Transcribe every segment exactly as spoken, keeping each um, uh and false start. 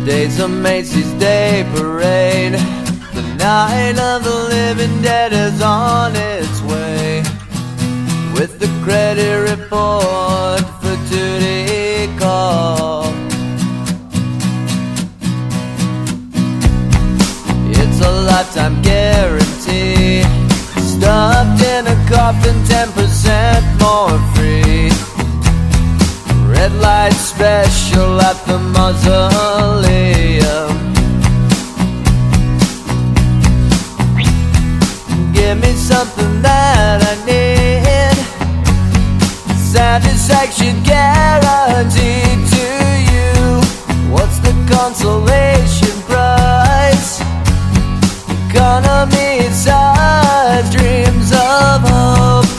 Today's a Macy's Day Parade. The night of the living dead is on its way, with the credit report for duty call. It's a lifetime guarantee, stuffed in a coffin, ten percent more free. Red light special at the mausoleum. Give me something that I need, satisfaction guaranteed to you. What's the consolation price? Economy size, dreams of hope.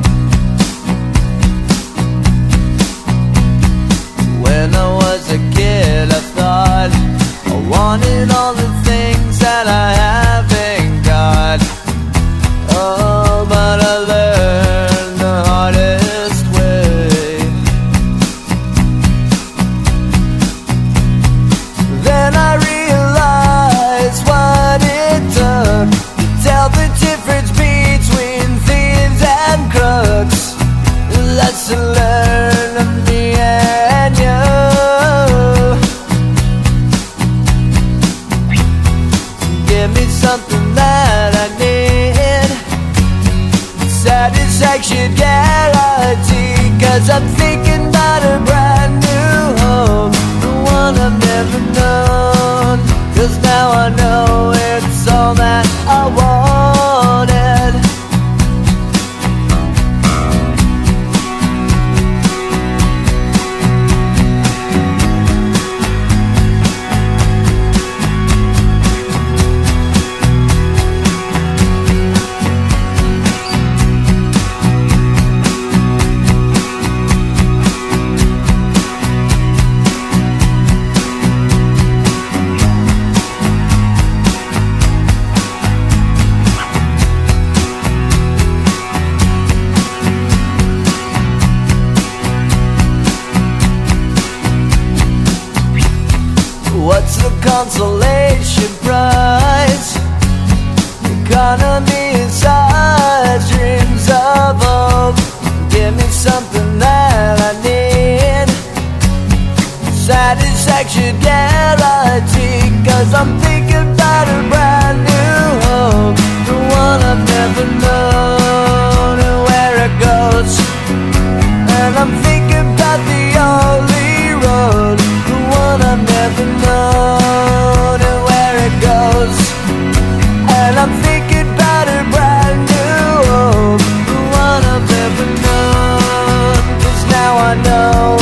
When I was a kid, I thought I wanted all the things that I haven't got. Oh, but I learned the hardest way. Then I realized what it took to tell the difference between thieves and crooks. Lesson learned of me and you. Give me something that I need, satisfaction guarantee. Cause I'm thinking about a brand new home, the one I've never known. Cause now I know it's all that I wanted. What's the consolation prize? Economy size, dreams of hope. Give me something that I need, satisfaction guarantee. Cause I'm thinking about a brand new home, the one I've never known and where it goes. And I'm thinking about the only road, the one I've never known and where it goes. And I'm thinking about a brand new home, the one I've never known. Cause now I know